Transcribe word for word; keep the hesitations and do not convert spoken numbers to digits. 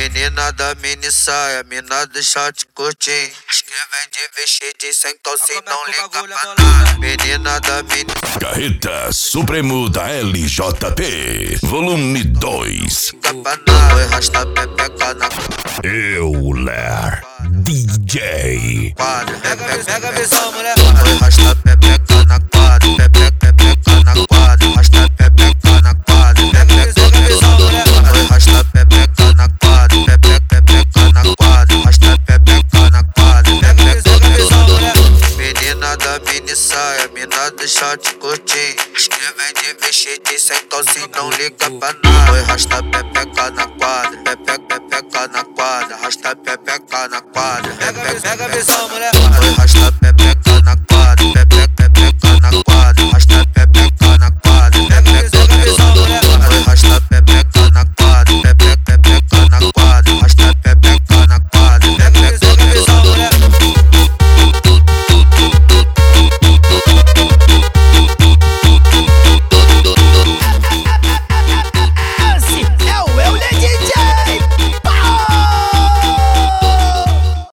Menina da mini saia, mina do short curtinho. Escrevem de vestido sem calcinha, não liga pra nada. Menina da mini Carreta Supremo da L J P, volume dois. liga pra nada. Oi, rasta pepeca na Euler D J. quadra. Pega, pega a visão, moleque. Oi, rasta pepeca na quadra. Pepeca, pepeca na quadra. Rasta pepeca na quadra. Pega, pega a visão, moleque. Oi, rasta pepeca na quadra. Pepeca, pepeca na quadra. Rasta pepeca na quadra. Pega, pega a visão, moleque. Menina da mini saia, mina do short curtinho. Escrevem de vestido sem calcinha, não liga pra nada. Oi, rasta pepeca na quadra. Pepeca, pepeca na quadra. Rasta pepeca na quadra.